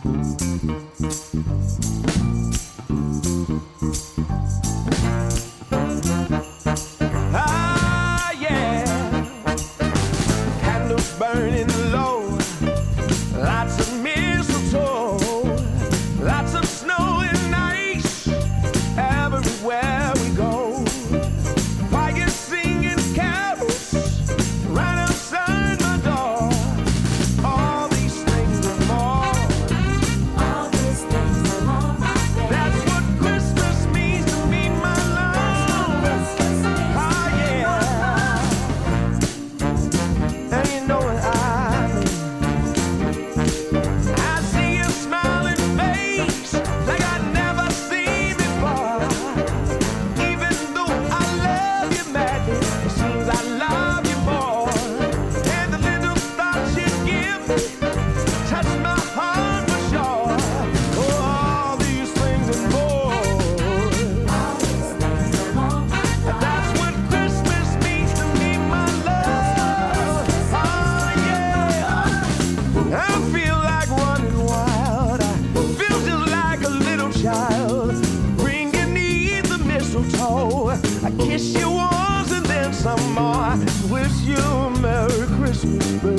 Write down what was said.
Ah, yeah. Candles burning low. Lots of mistletoe. Lots of snow and ice everywhere we go. Fire singing carols right outside my door. All these things and more. All these things and more, my baby. That's what Christmas means to me, my love. Ah, yeah. And you know what I mean. I see your smiling face like I'd never seen before. Even though I love you madly, it seems I love you more. And the little thoughts you give me touch my heart for sure. Oh, all these things and more. All these things and more, my darling. That's what Christmas means to me, my love. Oh, yeah. I feel like running wild. I feel just like a little child. Bringing me the mistletoe. I kiss you once and then some more. Wish you a Merry Christmas, baby.